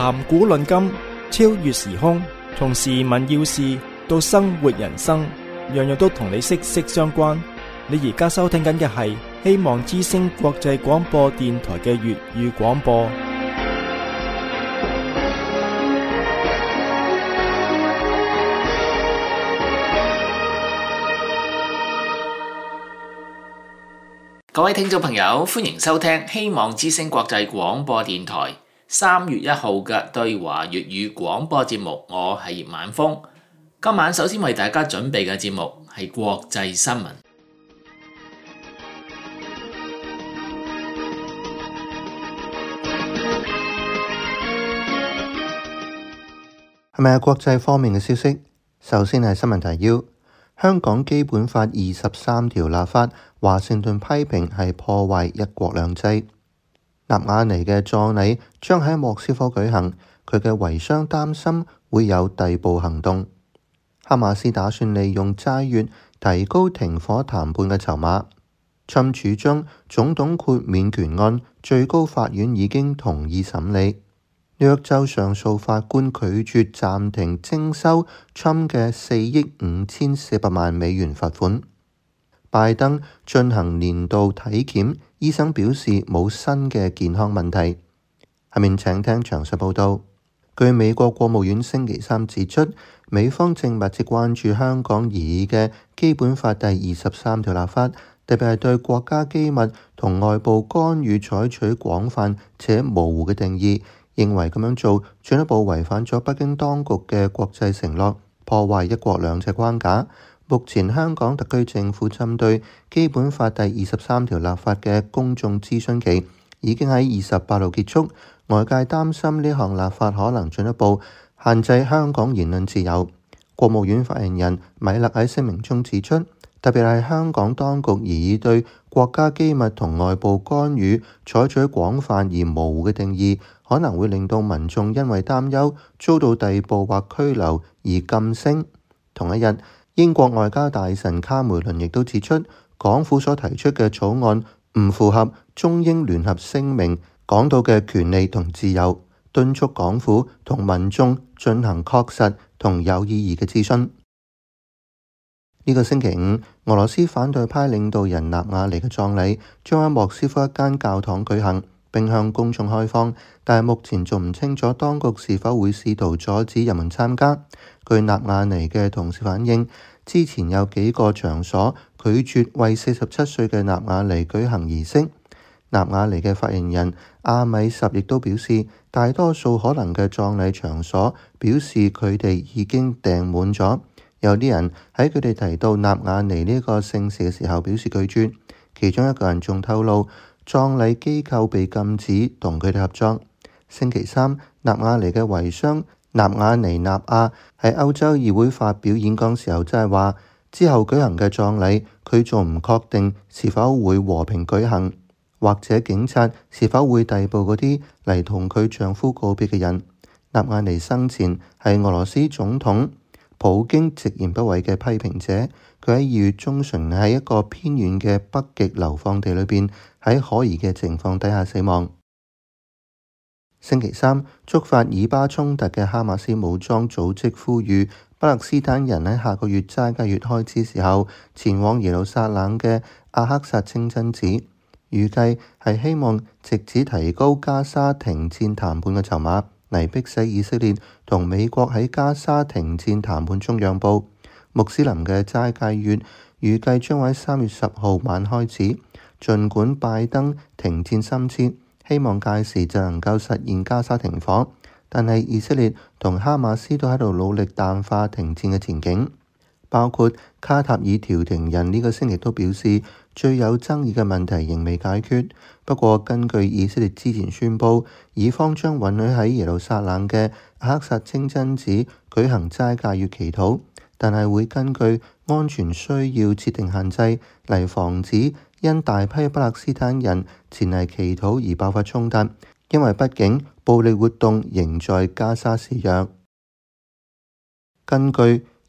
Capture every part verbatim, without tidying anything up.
談古論今，超越時空，從時聞要事到生活人生，樣樣都同你息息相關。你而家收聽緊嘅係希望之聲國際廣播電台嘅粵語廣播。 各位聽眾朋友，歡迎收聽希望之聲國際廣播電台三月一號嘅對華粵語廣播節目。我係葉晚風，今晚首先為大家準備嘅節目係國際新聞。 係咪係國際方面嘅消息？首先係新聞提要：香港基本法二十三條立法，華盛頓批評係破壞一國兩制。納瓦尼嘅葬禮將喺莫斯科舉行，佢嘅遺孀擔心會有逮捕行動。哈馬斯打算利用齋月提高停火談判嘅籌碼。侵主張總統豁免權案，最高法院已經同意審理。紐約州上訴法官拒絕暫停徵收侵嘅四億五千四百萬美元罰款。拜登進行年度體檢，醫生表示冇新嘅健康問題。下面請聽詳細報道。據美國國務院星期三指出，美方正密切關注香港擬議嘅基本法第二十三條立法，特別係對國家機密同外部干預採取廣泛且模糊嘅定義，認為咁樣做進一步違反咗北京當局嘅國際承諾，破壞一國兩制框架。目前香港特區政府針對基本法第二十三條立法嘅公眾諮詢期已經喺二十八號結束，外界擔心呢項立法可能進一步限制香港言論自由。國務院發言人米勒喺聲明中指出，特別係香港當局擬議對國家機密同外部干預採取廣泛而模糊嘅定義，可能會令到民眾因為擔憂遭到逮捕或拘留而噤聲。同一日，英國外交大臣卡梅倫亦都指出，港府所提出嘅草案唔符合中英聯合聲明講到嘅權利同自由，敦促港府同民眾進行確實同有意義嘅諮詢。呢個星期五，俄羅斯反對派領導人納瓦尼嘅葬禮將喺莫斯科一間教堂舉行，並向公眾開放，但係目前仲唔清楚當局是否會試圖阻止人民參加。據納瓦尼嘅同事反映，之前有幾個場所拒絕為四十七歲嘅納瓦尼舉行儀式。納瓦尼嘅發言人阿米什亦都表示，大多數可能嘅葬禮場所表示佢哋已經訂滿咗。有啲人喺佢哋提到納瓦尼呢個姓氏嘅時候表示拒絕。其中一個人仲透露，葬禮機構被禁止同佢哋合作。星期三，納瓦尼嘅遺孀納瓦尼納亞喺歐洲議會發表演講時候，即係話之後舉行嘅葬禮，佢仲唔確定是否會和平舉行，或者警察是否會逮捕嗰啲嚟同佢丈夫告別嘅人。納瓦尼生前係俄羅斯總統普京直言不諱嘅批評者，佢喺二月中旬喺一個偏遠嘅北極流放地裏邊喺可疑嘅情況底下死亡。星期三，觸發以巴衝突嘅哈馬斯武裝組織呼籲巴勒斯坦人喺下個月齋戒月開始時候前往耶路撒冷嘅阿克薩清真寺，預計係希望藉此提高加沙停戰談判嘅籌碼，嚟迫使以色列同美國喺加沙停戰談判中讓步。穆斯林嘅齋戒月預計將喺三月十號晚開始，儘管拜登停戰深切，希望屆時就能夠實現加沙停火，但係以色列同哈馬斯都喺度努力淡化停戰嘅前景。包括卡塔爾調停人呢個星期都表示，最有爭議嘅問題仍未解決。不過根據以色列之前宣佈，以方將允許喺耶路撒冷嘅阿克薩清真寺舉行齋戒月祈禱，但係會根據安全需要設定限制，嚟防止因大批巴勒斯坦人前嚟祈禱而爆發衝突，因為畢竟暴力活動仍在加沙肆虐。根據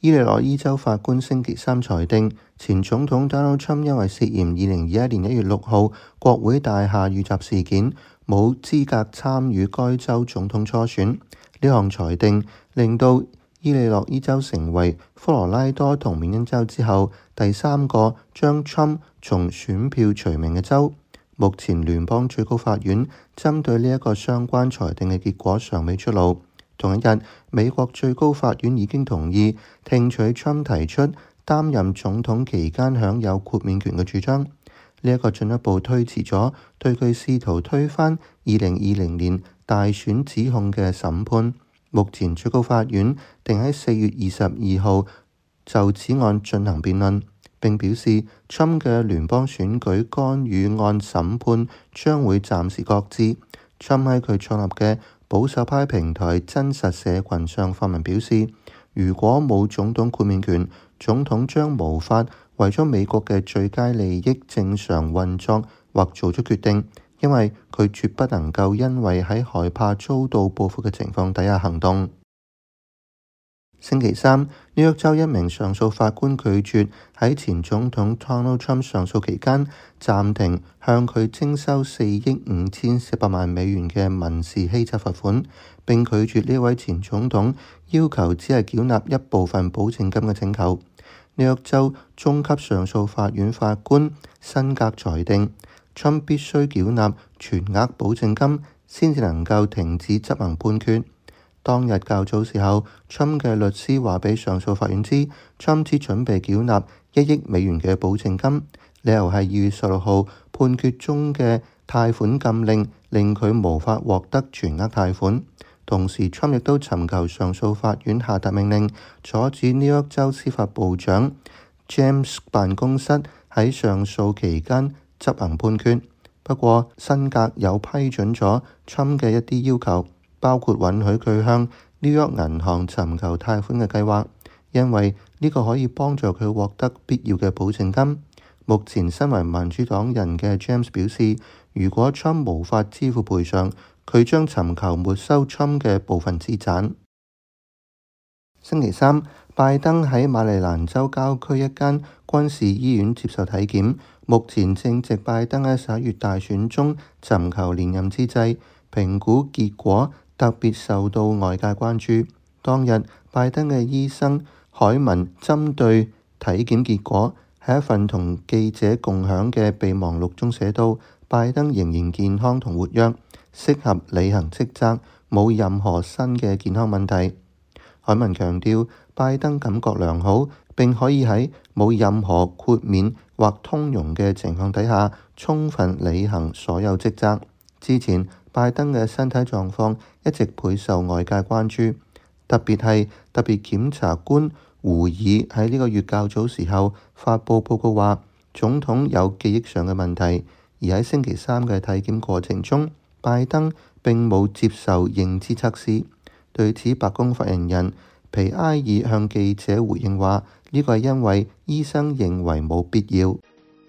伊利諾伊州法官星期三裁定，前總統 Donald Trump 因為涉嫌二零二一年一月六號國會大廈遇襲事件，冇資格參與該州總統初選。呢項裁定令到伊利諾伊州成為科羅拉多同緬因州之後第三個將 Trump 從選票除名嘅州。目前聯邦最高法院針對呢一個相關裁定嘅結果尚未出爐。同一日，美國最高法院已經同意聽取 Trump 提出擔任總統期間享有豁免權嘅主張。呢、這、一個進一步推遲咗對佢試圖推翻二零二零年大選指控嘅審判。目前最高法院定喺四月二十二號就此案進行辯論，並表示 Trump 嘅聯邦選舉干預案審判將會暫時擱置。Trump 喺佢創立嘅保守派平台真實社群上發文表示，如果冇總統豁免權，總統將無法為咗美國嘅最佳利益正常運作或做出決定，因為佢絕不能夠因為喺害怕遭到報復嘅情況底下行動。星期三，紐約州一名上訴法官拒絕喺前總統 Donald Trump 上訴期間暫停向佢徵收四億五千四百萬美元嘅民事欺詐罰款，並拒絕呢位前總統要求只係繳納一部分保證金嘅請求。紐約州中級上訴法院法官辛格裁定 Trump 必須繳納全額保證金先至能夠停止執行判決。當日較早時候 Trump 嘅律師話俾上訴法院知 Trump 只準備繳納一億美元嘅保證金，理由係二月十六號判決中嘅貸款禁令令佢無法獲得全額貸款。同時 Trump 亦都尋求上訴法院下達命令，阻止紐約州司法部長 James 辦公室喺上訴期間執行判決。不過辛格有批准咗 Trump 嘅一啲要求，包括允許佢向紐約銀行尋求貸款嘅計劃，因為呢個可以幫助佢獲得必要嘅保證金。目前身為民主黨人嘅 James 表示，如果 Trump 無法支付賠償，佢將尋求沒收 Trump 嘅部分資產。星期三，拜登喺馬里蘭州郊區一間軍事醫院接受體檢，目前正值拜登喺十一月大選中尋求連任之際，評估結果特別受到外界關注。當日，拜登嘅醫生海文針對體檢結果喺一份同記者共享嘅備忘錄中寫道，拜登仍然健康同活躍，適合履行職責，冇任何新嘅健康問題。海文強調，拜登感覺良好，並可以喺冇任何豁免或通融嘅情況底下，充分履行所有職責。之前，拜登嘅身體狀況一直備受外界關注，特別係特別檢察官胡爾喺呢個月較早時候發佈報告話，總統有記憶上嘅問題，而喺星期三嘅體檢過程中，拜登並冇接受認知測試。對此，白宮發言人皮埃爾向記者回應話，呢個係因為醫生認為冇必要。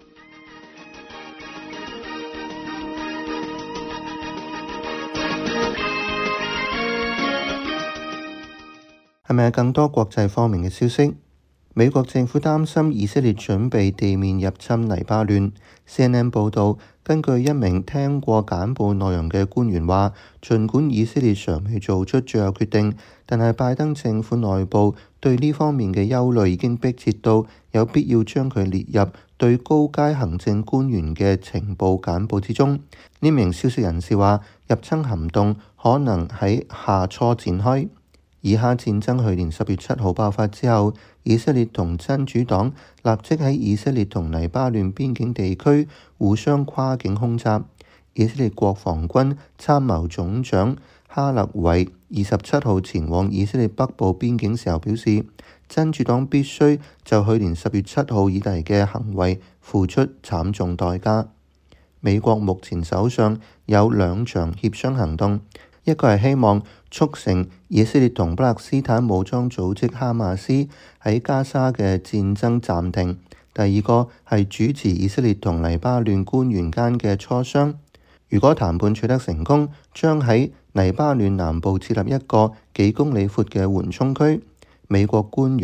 係咪有更多國際方面嘅消息？美國政府擔心以色列準備地面入侵黎巴嫩。C N N 報導，根據一名聽過簡報內容嘅官員話，儘管以色列尚未做出最後決定，但係拜登政府內部對呢方面嘅憂慮已經迫切到有必要將佢列入對高階行政官員嘅情報簡報之中。呢名消息人士話，入侵行動可能喺夏初展開。以哈戰爭去年十月七號爆發之後，以色列同真主黨立即喺以色列同黎巴嫩邊境地區互相跨境空襲。以色列國防軍參謀總長哈勒維二十七號前往以色列北部邊境時候表示，真主黨必須就去年十月七號以嚟嘅行為付出慘重代價。美國目前手上有兩場協商行動，一個係希望促成以色列同巴勒斯坦武裝組織哈馬斯喺加沙嘅戰爭暫停，第二個係主持以色列同黎巴嫩官員間嘅磋商。如果談判取得成功，將喺黎巴嫩南部設立一個幾公里闊嘅緩衝區。美國官員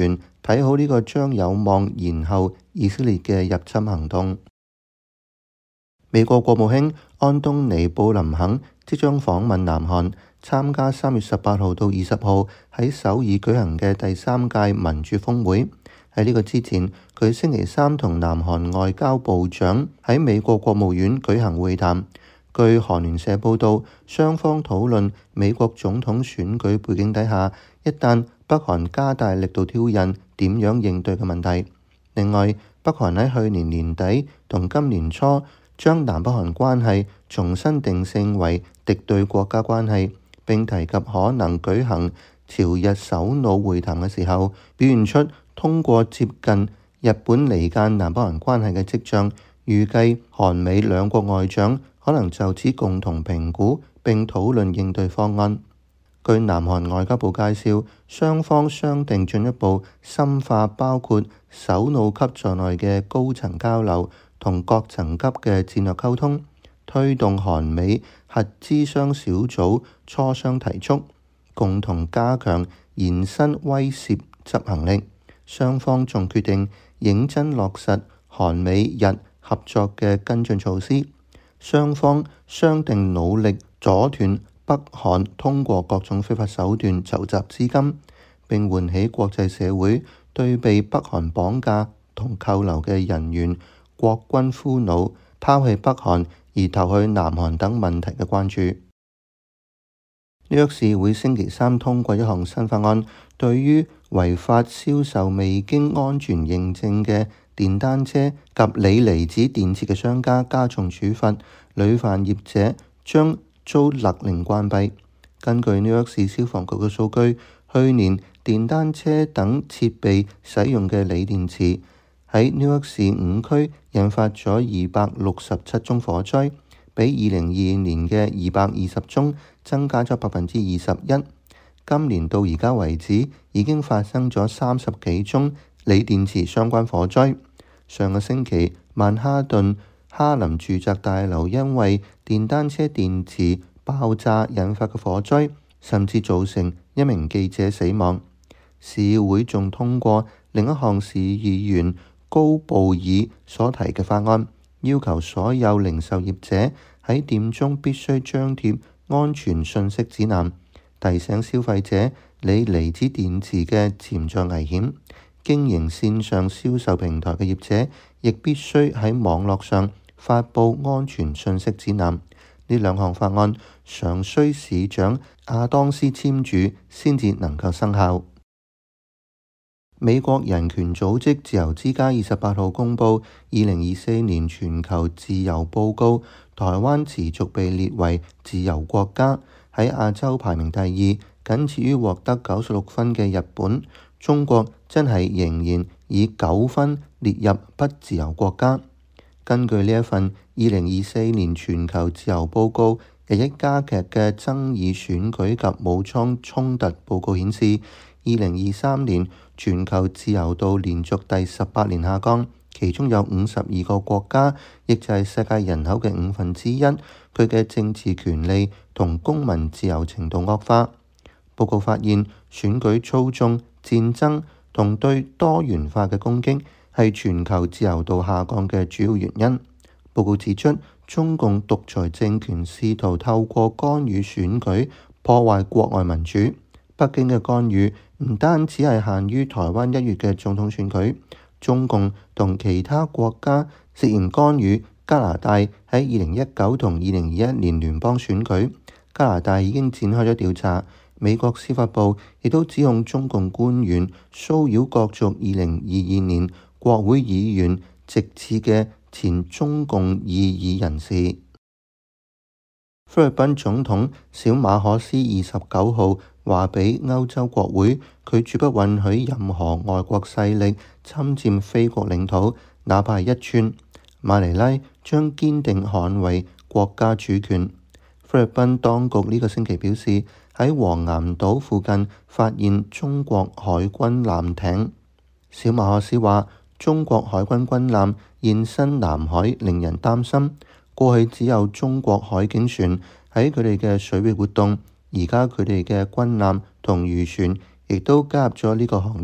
睇好呢個將有望延後以色列嘅入侵行動。美國國務卿安東尼布林肯即將訪問南韓，參加三月十八號到二十號喺首爾舉行嘅第三屆民主峰會。喺呢個之前，佢星期三同南韓外交部長喺美國國務院舉行會談。據韓聯社報導，雙方討論美國總統選舉背景底下，一旦北韓加大力度挑釁，點樣應對嘅問題。另外，北韓喺去年年底同今年初將南北韓關係重新定性為敵對國家關係，並提及可能舉行朝日首腦會談嘅時候，表現出通過接近日本離間南北韓關係嘅跡象。預計韓美兩國外長可能就此共同評估並討論應對方案。據南韓外交部介紹，雙方商定進一步深化包括首腦級在內嘅高層交流同各層級嘅戰略溝通，推動韓美核諮商小組磋商提速，共同加強延伸威懾執行力。雙方仲決定認真落實韓美日合作嘅跟進措施。雙方商定努力阻斷北韓通過各種非法手段籌集資金，並喚起國際社會對被北韓綁架同扣留嘅人員國軍俘虜拋棄北韓而投去南韓等問題嘅關注。紐約市會星期三通過一項新法案，對於違法銷售未經安全認證嘅電單車及鋰離子電池嘅商家加重處罰，屢犯業者將遭勒令關閉。根據紐約市消防局嘅數據，去年電單車等設備使用嘅鋰電池喺紐約市五區引發咗二百六十七宗火災，比二零二二年嘅二百二十宗增加咗百分之二十一。今年到而家為止，已經發生咗三十幾宗鋰電池相關火災。上個星期，曼哈頓哈林住宅大樓因為電單車電池爆炸引發嘅火災，甚至造成一名記者死亡。市議會仲通過另一項市議員高布爾所提嘅法案，要求所有零售業者喺店中必須張貼安全信息指南，提醒消費者鋰離子電池嘅潛在危險。經營線上銷售平台嘅業者亦必須喺網絡上發布安全信息指南。呢兩項法案常需市長亞當斯簽署先至能夠生效。美國人權組織自由之家二十八號公佈二零二四年全球自由報告，台灣持續被列為自由國家，喺亞洲排名第二，僅次於獲得九十六分嘅日本。中國真係仍然以九分列入不自由國家。根據呢一份二零二四年全球自由報告，日益加劇嘅爭議選舉及武裝衝突報告顯示，二零二三年全球自由度連續第十八年下降，其中有五十二個國家，亦就係世界人口嘅五分之一，佢嘅政治權利同公民自由程度惡化。報告發現，選舉操縱、戰爭同對多元化嘅攻擊係全球自由度下降嘅主要原因。報告指出，中共獨裁政權試圖透過干預選舉破壞國外民主。北京嘅干預唔單止係限於台灣一月嘅總統選舉，中共同其他國家涉嫌干預加拿大喺二零一九同二零二一年聯邦選舉。加拿大已經展開咗調查。美國司法部亦都指控中共官員騷擾角逐二零二二年國會議員席次嘅前中共異議人士。菲律賓總統小馬可斯二十九號話俾歐洲國會，佢絕不允許任何外國勢力侵佔菲國領土，哪怕係一寸。馬尼拉將堅定捍衛國家主權。菲律賓當局呢個星期表示，喺黃岩島附近發現中國海軍艦艇。小馬可斯話，中國海軍軍艦現身南海令人擔心。過去只有中國海警船喺佢哋嘅水域活動，而家佢哋嘅軍艦同漁船亦都加入咗呢個行列，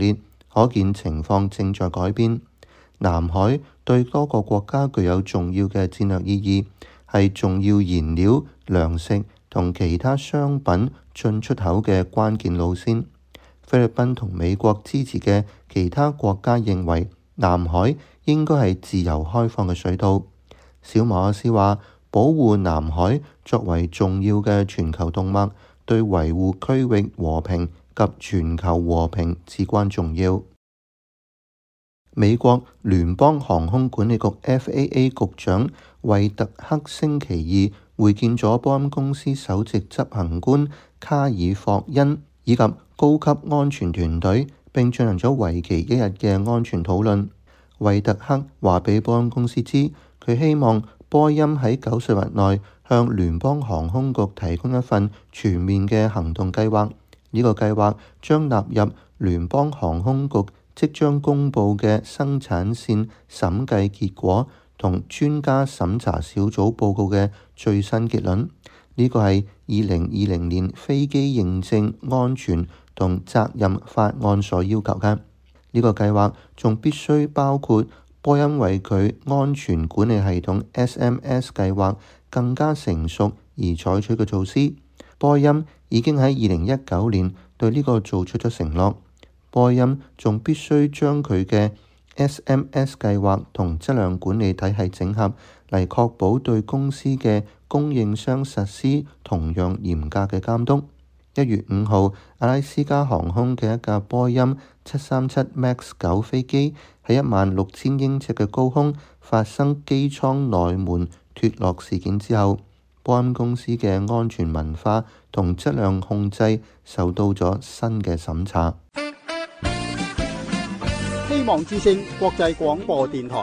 可見情況正在改變。南海對多個國家具有重要嘅戰略意義，係重要燃料、糧食同其他商品進出口嘅關鍵路線。菲律賓同美國支持嘅其他國家認為，南海應該係自由開放嘅水道。小馬可斯話：保護南海作為重要嘅全球動脈，對維護區域和平及全球和平至關重要。美國聯邦航空管理局 F A A 局長惠特克星期二會見咗波音公司首席執行官卡爾霍恩以及高級安全團隊，並進行咗為期一日嘅安全討論。惠特克話俾波音公司知，佢希望波音喺九十日內向聯邦航空局提供一份全面嘅行動計劃。呢個計劃將納入聯邦航空局即將公佈嘅生產線審計結果同專家審查小組報告嘅最新結論。呢個係二零二零年飛機認證安全同責任法案所要求嘅。呢個計劃仲必須包括波音為佢安全管理系統 S M S 計劃更加成熟而採取嘅措施。波音已經喺二零一九年對呢個做出咗承諾。波音仲必須將佢嘅 S M S 計劃同質量管理體系整合，嚟確保對公司嘅供應商實施同樣嚴格嘅監督。一月五號，阿拉斯加航空嘅一架波音七三七 MAX 九飛機喺一萬六千英尺嘅高空發生機艙內門脫落事件之後，波音公司嘅安全文化同質量控制受到咗新嘅審查。 希望之聲國際廣播電台。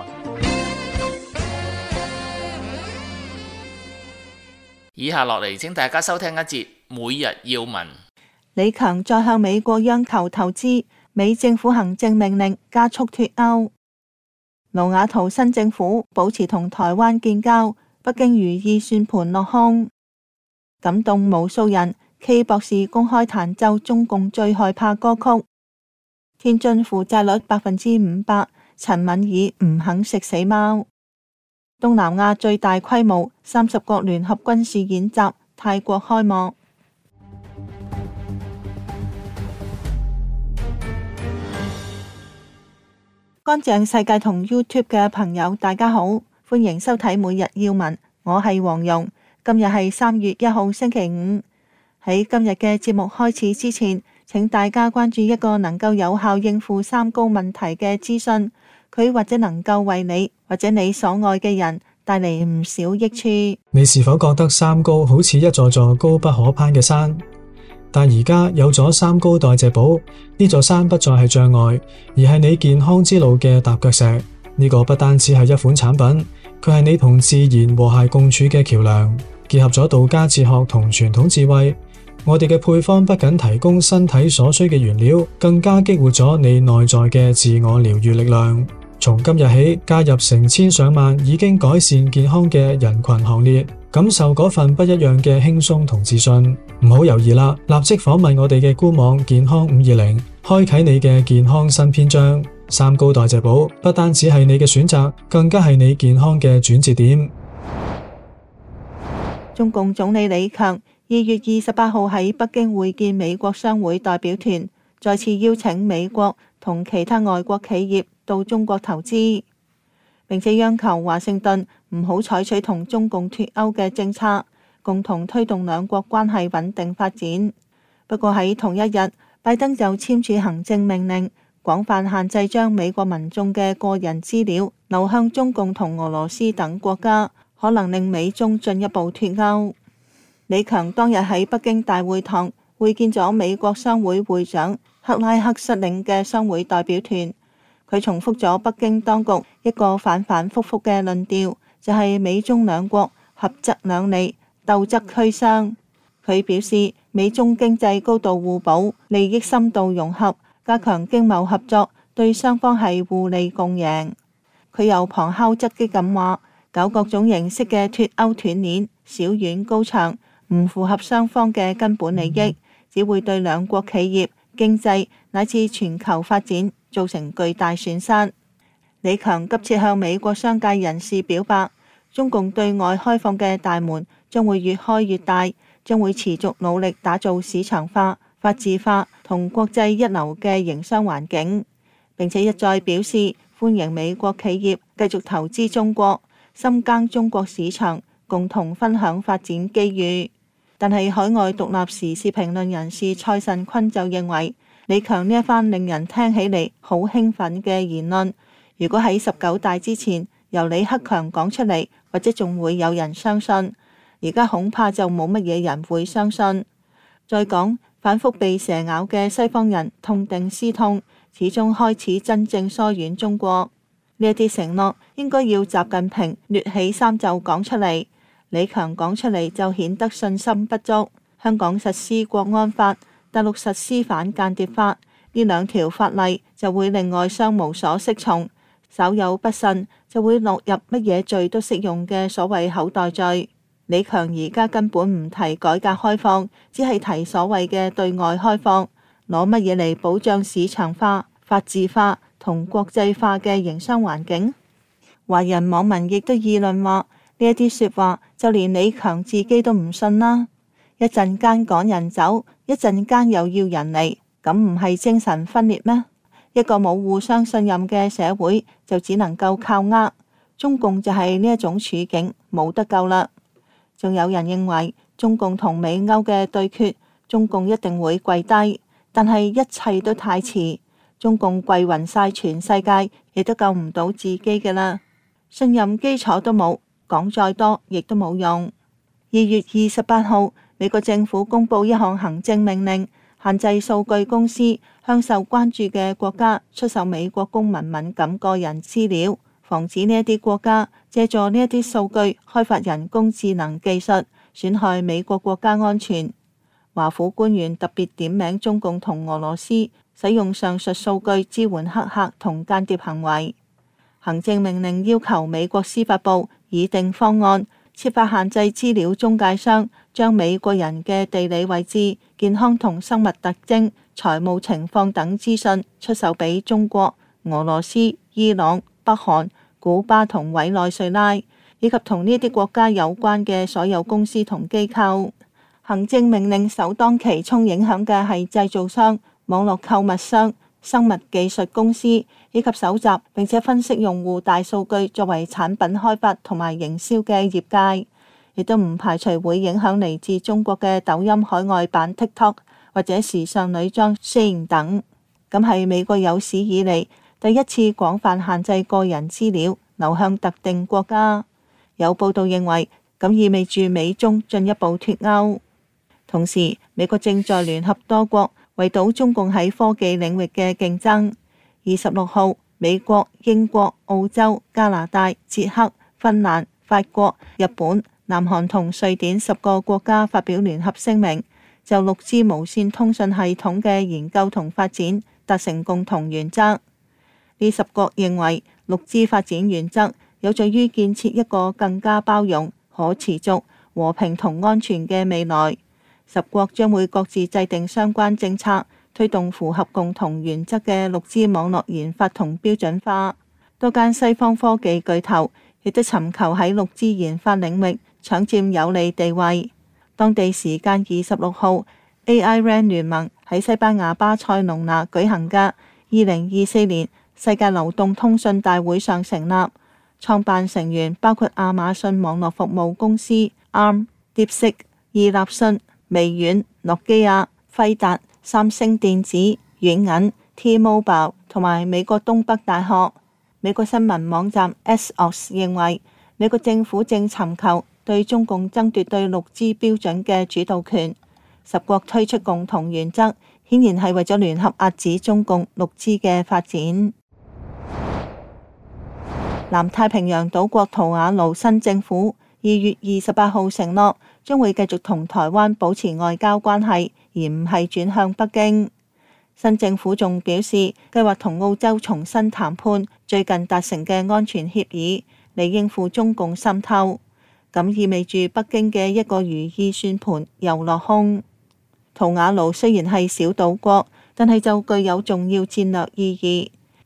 以下落嚟，請大家收聽一節每日要聞。 李強再向美國央求投資，美政府行政命令加速脫歐。盧瓦圖新政府保持同台灣建交，北京如意算盤落空，感動無數人。K 博士公開彈奏中共最害怕歌曲。天津負債率百分之五百，陳敏爾唔肯食死貓。東南亞最大規模三十國聯合軍事演習泰國開幕。乾淨世界同 YouTube 嘅朋友大家好，歡迎收睇每日要聞，我係黃蓉。今日係三月一號星期五。喺今日嘅節目開始之前，請大家關注一個能夠有效應付三高問題嘅資訊，佢或者能夠為你或者你所愛嘅人帶嚟唔少益處。 你是否覺得三高好似一座座高不可攀嘅山？但而家有咗三高代謝寶，呢座山不再係障礙，而係你健康之路嘅踏腳石。呢個不單止係一款產品，佢係你同自然和諧共處嘅橋梁，結合咗道家哲學同傳統智慧。我哋嘅配方不僅提供身體所需嘅原料，更加激活咗你內在嘅自我療癒力量。從今日起，加入成千上萬已經改善健康嘅人群行列，感受嗰份不一樣嘅輕鬆同自信。唔好猶豫啦，立即訪問我哋嘅官網健康五二零，開啟你嘅健康新篇章。三高代謝寶不單只係你嘅選擇，更加係你健康嘅轉折點。 中共總理李強二月二十八號喺北京會見美國商會代表團，再次邀請美國同其他外國企業到中國投資，並且央求華盛頓唔好採取同中共脫歐嘅政策，共同推動兩國關係穩定發展。不過喺同一日，拜登就簽署行政命令，廣泛限制將美國民眾嘅個人資料流向中共同俄羅斯等國家，可能令美中進一步脫歐。李強當日喺北京大會堂會見咗美國商會會長克拉克率領嘅商會代表團，佢重複咗北京當局一個反反复复嘅論調，就係美中兩國合則兩利，鬥則俱傷。佢表示美中經濟高度互補，利益深度融合，加強經貿合作對雙方係互利共贏。佢又旁敲側擊咁話，搞各種形式嘅脫歐斷鏈，小院高牆，唔符合雙方嘅根本利益，只會對兩國企業、經濟乃至全球發展造成巨大損失。李強急切向美國商界人士表白，中共對外開放嘅大門將會越開越大，將會持續努力打造市場化、法治化同國際一流嘅營商環境，並且一再表示歡迎美國企業繼續投資中國，深耕中國市場，共同分享發展機遇。但係海外獨立時事評論人士蔡慎坤就認為，李強呢一番令人聽起嚟好興奮嘅言論，如果喺十九大之前由李克強講出嚟，或者仲會有人相信，而家恐怕就冇乜嘢人會相信。再講，反覆被蛇咬嘅西方人痛定思痛，始終開始真正疏遠中國。呢一啲承諾應該要習近平掠起衫袖講出嚟，李強講出嚟就顯得信心不足。香港實施國安法，大陸實施反間諜法，呢兩條法例就會令外商無所適從，稍有不慎就會落入乜嘢罪都適用嘅所謂口袋罪。李強而家根本唔提改革開放，只係提所謂嘅對外開放，攞乜嘢嚟保障市場化、法治化同國際化嘅營商環境？華人網民亦都議論話，呢一啲說話就連李強自己都唔信啦。一陣間趕人走，一陣間又要人嚟，咁唔係精神分裂咩？一個冇互相信任嘅社會就只能夠靠呃，中共就係呢一種處境，冇得救啦。仲有人認為中共同美歐嘅對決，中共一定會跪低，但係一切都太遲，中共跪暈晒全世界，亦都救唔到自己嘅啦。信任基礎都冇，講再多亦都冇用。二月二十八號，美國政府公布一項行政命令，限制數據公司向受關注嘅國家出售美國公民敏感個人資料，防止呢一啲國家借助呢一啲數據開發人工智能技術，損害美國國家安全。華府官員特別點名中共同俄羅斯使用上述數據支援黑客同間諜行為。行政命令要求美國司法部擬定方案，設法限制資料中介商將美國人嘅地理位置、健康同生物特徵、財務情況等資訊出售俾中國、俄羅斯、伊朗、北韓、古巴同委內瑞拉，以及同呢啲國家有關嘅所有公司同機構。行政命令首當其衝影響嘅係製造商、網絡購物商、生物技術公司，以及搜集並且分析用戶大數據作為產品開發同埋營銷嘅業界，亦都唔排除會影響嚟自中國嘅抖音海外版 TikTok 或者時尚女裝 Shein 等。咁係美國有史以嚟第一次廣泛限制個人資料流向特定國家。有報道認為，咁意味住美中進一步脫鈎。同時，美國正在聯合多國圍堵中共喺科技領域嘅競爭。二十六號，美國、英國、澳洲、加拿大、捷克、芬蘭、法國、日本、南韓同瑞典十個國家發表聯合聲明，就六 G 無線通訊系統嘅研究同發展達成共同原則。呢十國認為，六 G 發展原則有助於建設一個更加包容、可持續、和平同安全嘅未來。十國將會各自制定相關政策，推動符合共同原則嘅六 G 網絡研發同標準化。多間西方科技巨頭亦都尋求喺六 G 研發領域搶佔有利地位。當地時間二十六號，A I R A N 聯盟喺西班牙巴塞隆拿舉行嘅二零二四年世界流動通訊大會上成立，創辦成員包括亞馬遜網絡服務公司 A R M、DeepSeek、伊立訊、微軟、諾基亞、輝達、三星電子、軟銀、T-Mobile 同埋美國東北大學。美國新聞網站 Axios 認為，美國政府正尋求對中共爭奪對六 G 標準嘅主導權。十國推出共同原則，顯然係為咗聯合遏止中共六 G 嘅發展。南太平洋島國圖瓦盧新政府二月二十八號承諾，將會繼續同台灣保持外交關係，而唔係轉向北京。新政府仲表示，計劃同澳洲重新談判最近達成嘅安全協議，嚟應付中共滲透。咁意味住北京嘅一個如意算盤又落空。圖瓦盧雖然係小島國，但係就具有重要戰略意義。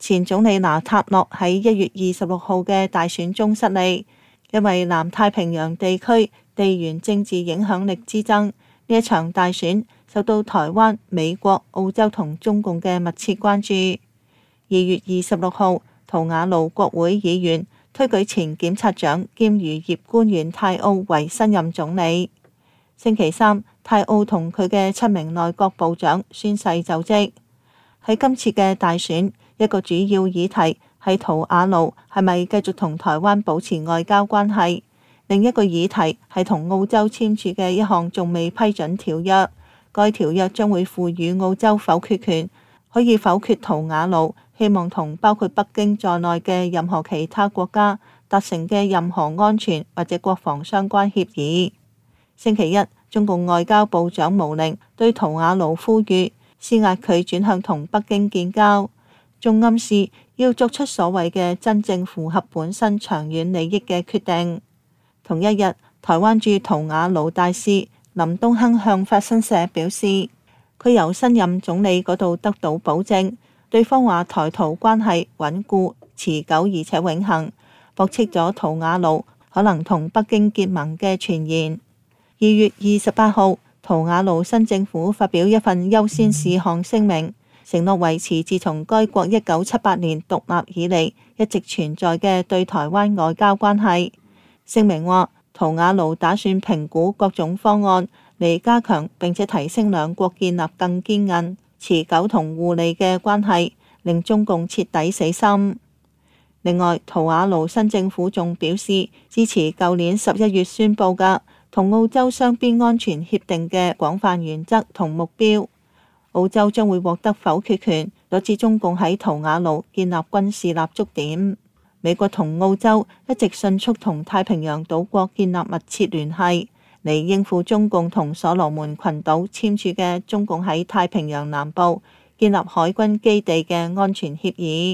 前總理拿塔諾喺一月二十六號嘅大選中失利，因為南太平洋地區地緣政治影響力之爭，呢一場大選受到台灣、美國、澳洲同中共嘅密切關注。二月二十六號，圖瓦盧國會議員推舉前檢察長兼漁業官員泰奧為新任總理。星期三，泰奧同佢嘅七名內閣部長宣誓就職。喺今次嘅大選，一個主要議題係圖瓦盧係咪繼續同台灣保持外交關係，另一個議題係同澳洲簽署嘅一項仲未批准條約，該條約將會賦予澳洲否決權，可以否決圖瓦盧希望同包括北京在內嘅任何其他國家達成嘅任何安全或者國防相關協議。星期一，中共外交部長毛寧對圖瓦盧呼籲施壓佢轉向同北京建交，仲暗示要作出所謂嘅真正符合本身長遠利益嘅決定。同一日，台灣駐圖瓦盧大使林東亨向法新社表示，佢由新任總理嗰度得到保證，對方話台圖關係穩固、持久而且永恆，駁斥咗圖瓦盧可能同北京結盟嘅傳言。二月二十八號，圖瓦盧新政府發表一份優先事項聲明，承諾維持自從該國一九七八年獨立以嚟一直存在嘅對台灣外交關係。聲明話，圖瓦盧打算評估各種方案嚟加強並且提升兩國建立更堅韌、持久同互利嘅關係，令中共徹底死心。另外，圖瓦盧新政府仲表示支持舊年十一月宣布嘅同澳洲雙邊安全協定嘅廣泛原則同目標。澳洲將會獲得否決權，阻止中共喺圖瓦盧建立軍事立足點。美國同澳洲一直迅速同太平洋島國建立密切聯繫，嚟應付中共同所羅門群島簽署嘅中共喺太平洋南部建立海軍基地嘅安全協議。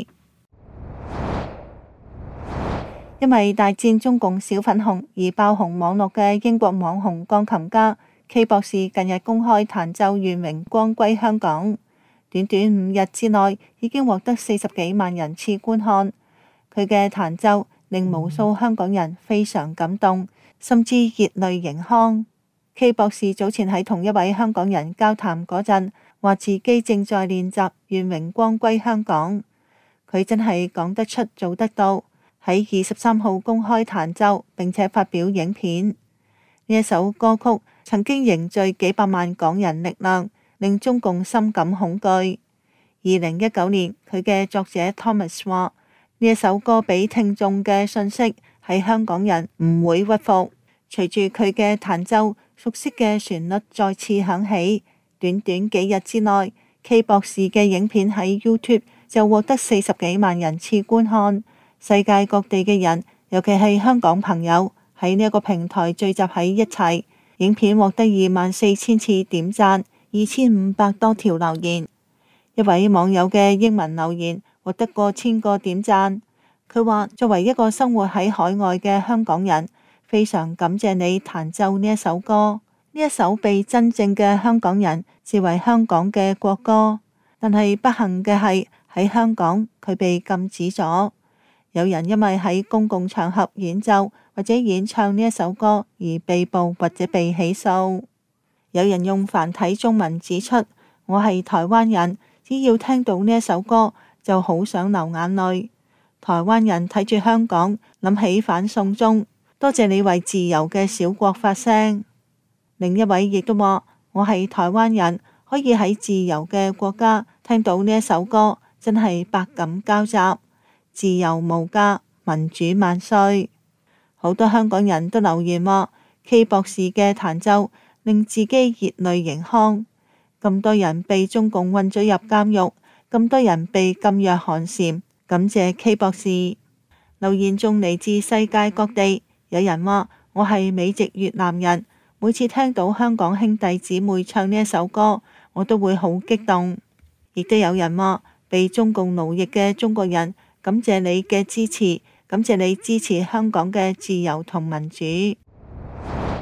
因為大戰中共小粉紅而爆紅網絡嘅英國網紅鋼琴家 K 博士近日公開彈奏《願榮光歸香港》，短短五日之內已經獲得四十幾萬人次觀看。佢嘅彈奏令無數香港人非常感動，甚至熱淚盈眶。K 博士早前喺同一位香港人交談嗰陣，話自己正在練習《願榮光歸香港》。佢真係講得出做得到。喺二十三號公開彈奏並且發表影片。呢一首歌曲曾經凝聚幾百萬港人力量，令中共深感恐懼。二零一九年，佢嘅作者 Thomas 話：呢一首歌俾聽眾嘅訊息係香港人唔會屈服。隨住佢嘅彈奏，熟悉嘅旋律再次響起。短短幾日之內， K 博士嘅影片喺 YouTube 就獲得四十幾萬人次觀看。世界各地嘅人，尤其係香港朋友，喺呢一個平台聚集喺一齊。影片獲得二萬四千次點讚，二千五百多條留言。一位網友嘅英文留言獲得過千個點讚。佢話：作為一個生活喺海外嘅香港人，非常感謝你彈奏呢一首歌。呢一首被真正嘅香港人視為香港嘅國歌，但係不幸嘅係喺香港佢被禁止咗。有人因為喺公共場合演奏或者演唱呢一首歌而被捕或者被起訴。有人用繁體中文指出：我係台灣人，只要聽到呢一首歌就好想流眼淚。台灣人睇住香港，諗起反送中，多謝你為自由嘅小國發聲。另一位亦都話：我係台灣人，可以喺自由嘅國家聽到呢一首歌，真係百感交集。自由無價，民主萬歲。好多香港人都留言話 K 博士嘅彈奏令自己熱淚盈眶。咁多人被中共困咗入監獄，咁多人被禁藥寒蟬，感謝 K 博士。留言仲嚟自世界各地，有人話：我係美籍越南人，每次聽到香港兄弟姊妹唱呢一首歌，我都會好激動。亦都有人話：被中共奴役嘅中國人，感謝你嘅支持，感謝你支持香港嘅自由同民主。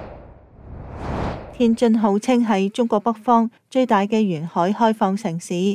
天津號稱係中國北方最大嘅沿海開放城市。近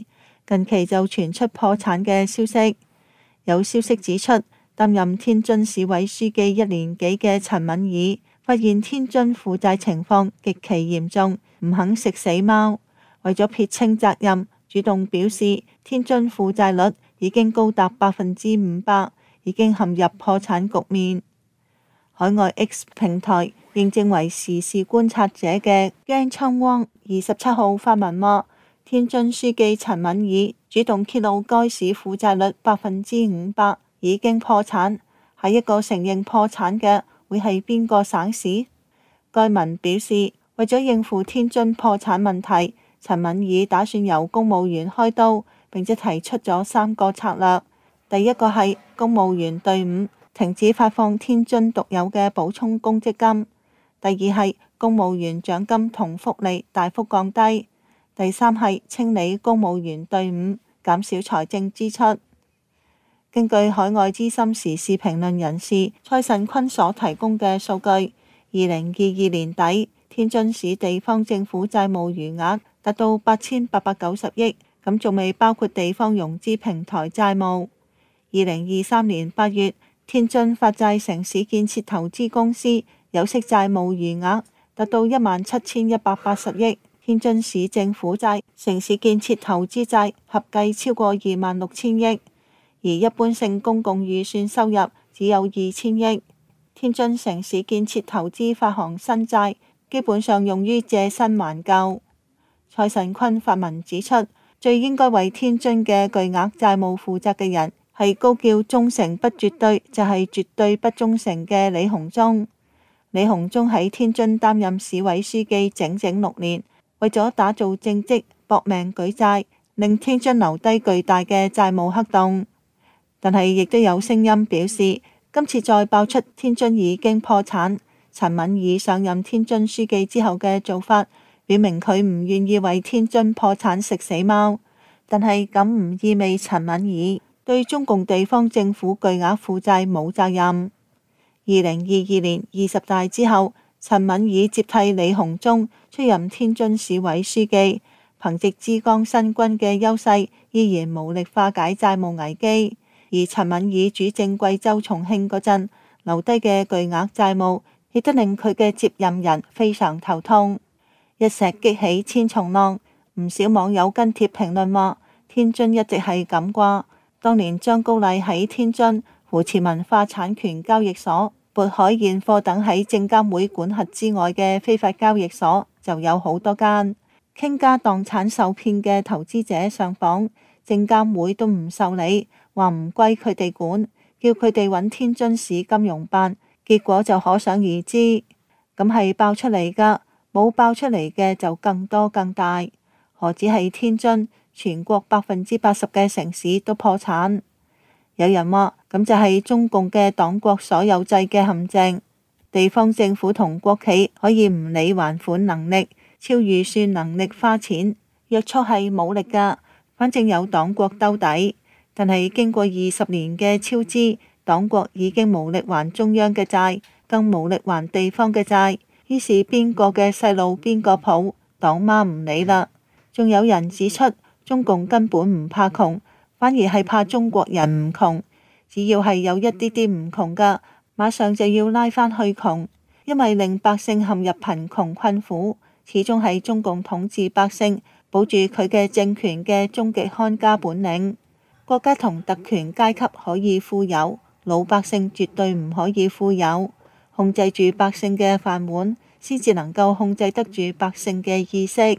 近期就傳出破產嘅消息。有消息指出，擔任天津市委書記一年幾嘅陳敏爾發現天津負債情況極其嚴重，唔肯食死貓。為咗撇清責任，主動表示天津負債率已經高達百分之五百，已經陷入破產局面。海外 X 平台認證為時事觀察者嘅姜春汪二十七號發文話，天津書記陳敏爾主動揭露該市負債率百分之五百，已經破產。下一個承認破產嘅會係邊個省市？該文表示，為咗應付天津破產問題，陳敏爾打算由公務員開刀，並且提出咗三個策略。第一個係公務員隊伍停止發放天津獨有嘅補充公積金；第二係公務員獎金同福利大幅降低；第三係清理公務員隊伍，減少財政支出。根據海外資深時事評論人士蔡慎坤所提供嘅數據，二零二二年底天津市地方政府債務餘額達到八千八百九十億，咁仲未包括地方融資平台債務。二零二三年八月，天津發債城市建設投資公司有息債務餘額達到一萬七千一百八十億，天津市政府債、城市建設投資債合計超過二萬六千億。而一般性公共預算收入只有二千億。天津城市建設投資發行新債，基本上用於借新還舊。蔡慎坤發文指出，最應該為天津嘅巨額債務負責嘅人，係高叫忠誠不絕對，就係、是、絕對不忠誠嘅李鴻忠。李鴻忠喺天津擔任市委書記整整六年，為咗打造政績，搏命舉債，令天津留低巨大嘅債務黑洞。但係亦都有聲音表示，今次再爆出天津已經破產，陳敏爾上任天津書記之後嘅做法，表明佢唔願意為天津破產食死貓。但係咁唔意味陳敏爾對中共地方政府巨額負債冇責任。二零二二年二十大之後，陳敏爾接替李鴻忠出任天津市委書記，憑藉浙江新軍嘅優勢，依然無力化解債務危機。而陳敏爾主政貴州、重慶嗰陣留低嘅巨額債務，亦都令佢嘅接任人非常頭痛。一石激起千重浪，唔少網友跟帖評論話：天津一直係咁啩。當年張高麗喺天津扶持文化產權交易所、渤海現貨等喺證監會管轄之外嘅非法交易所就有好多間，傾家蕩產受騙嘅投資者上訪，證監會都唔受理，話唔歸佢哋管，叫佢哋揾天津市金融辦，結果就可想而知。咁係爆出嚟噶，冇爆出嚟嘅就更多更大。何止係天津，全國百分之八十嘅城市都破產。有人話咁就係中共嘅黨國所有制嘅陷阱，地方政府同國企可以唔理還款能力，超預算能力花錢，約束係冇力噶，反正有黨國兜底。但係經過二十年嘅超支，黨國已經無力還中央嘅債，更無力還地方嘅債。於是邊個嘅細路邊個抱，黨媽唔理啦。仲有人指出，中共根本唔怕窮，反而係怕中國人唔窮。只要係有一啲啲唔窮噶，馬上就要拉返去窮，因為令百姓陷入貧窮困苦，始終係中共統治百姓、保住佢嘅政權嘅終極看家本領。國家同特權階級可以富有，老百姓絕對唔可以富有。控制住百姓嘅飯碗，先至能夠控制得住百姓嘅意識。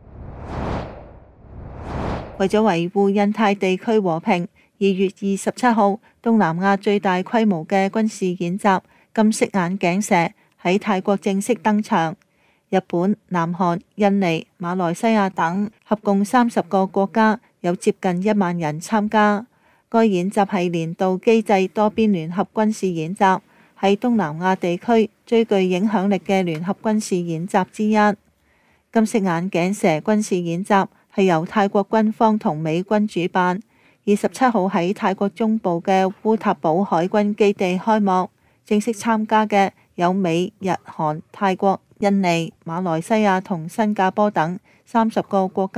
為咗維護印太地區和平，二月二十七號，東南亞最大規模嘅軍事演習金色眼鏡蛇喺泰國正式登場。日本、南韓、印尼、馬來西亞等合共三十個國家，有接近一萬人參加。該演習係年度機制多邊聯合軍事演習，係東南亞地區最具影響力嘅聯合軍事演習之一。金色眼鏡蛇軍事演習係由泰國軍方同美軍主辦，二十七號喺泰國中部嘅烏塔堡海軍基地開幕。正式參加嘅有美、日、韓、泰國、印尼、馬來西亞同新加坡等三十個國家，